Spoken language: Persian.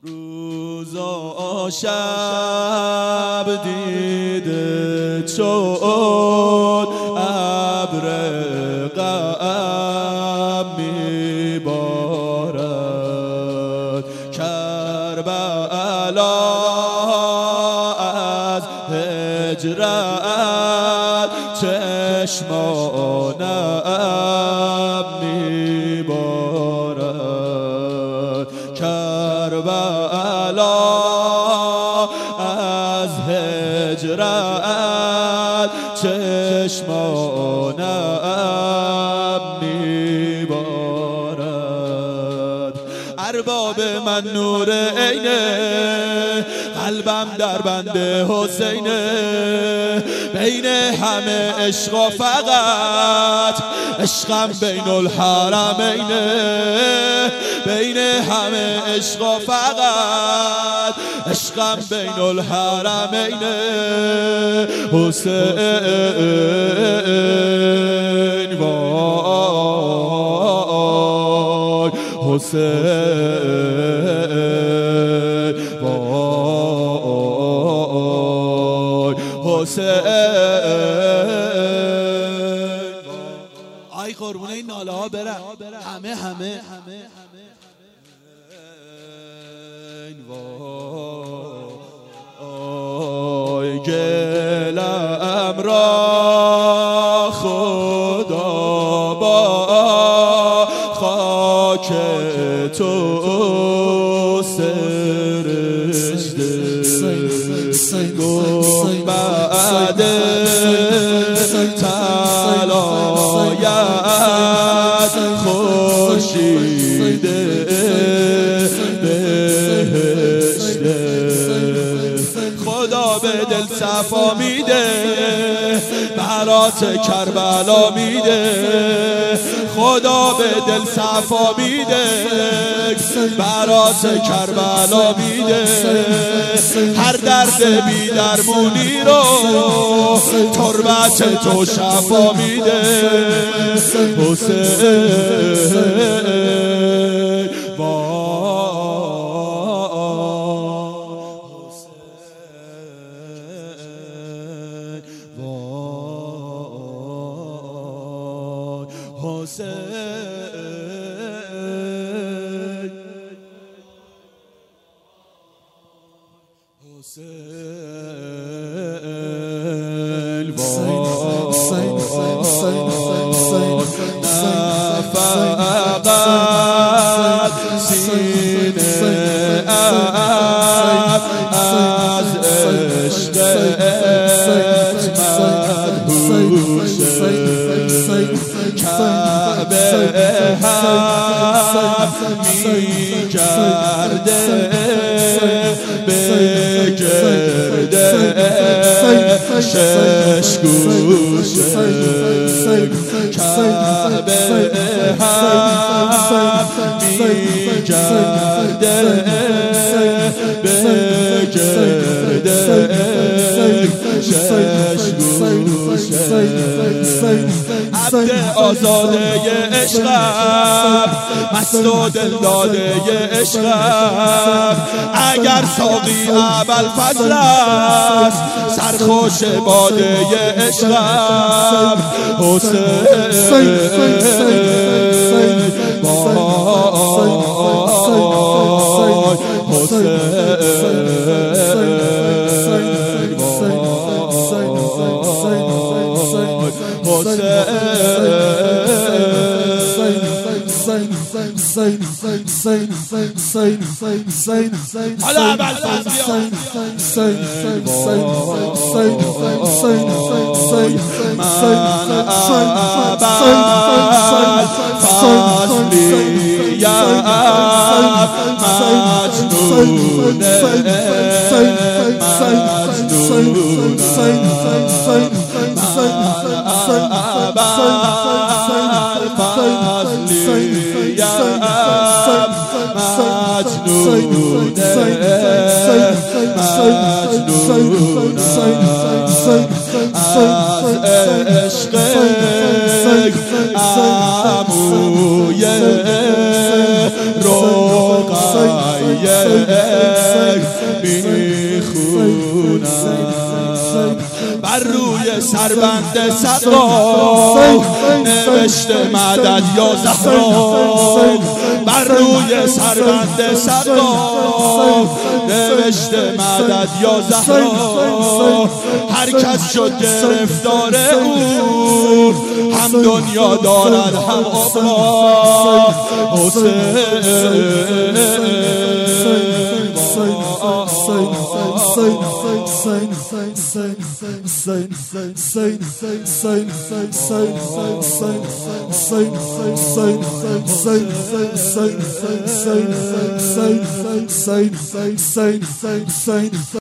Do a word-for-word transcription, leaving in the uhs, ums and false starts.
روز و شب دیده شد ابر غم میبارد کربلا از هجرت چشمانم میبارد کربلا از هجرت چشمانم میبارد ارباب من نور عینه قلبم در بند حسینه بین همه عشق و فقط عشقم بین الحرمینه بین همه عشق و فقط عشقم بین الحرمینه حسین وای حسین وای حسین آی قربون این ناله ها برم همه همه وای گلم را خدا با خاک تو سرشته گنبد طلایت خورشید بهشته خدا به دل صفا میده برات کربلا میده خدا به دل صفا میده برات کربلا میده هر درد بی درمونی رو تربت تو شفا میده حسین می کرده بگرده شش گوشه کعبه هم می کرده بگرده شش گوشه عبد آزاده عشقم مست و دلداده عشقم اگر ساقی ابوالفضل است سرخوش باده عشقم حسین حالا اول عموی رقیه میخونم. بر روی سربند سقا نوشته مدد یا زهرا. بر روی سربند سقا نوشته مدد یا زهرا. هر کس شد گرفتار او هم دنیا دارد هم آخرت. حسین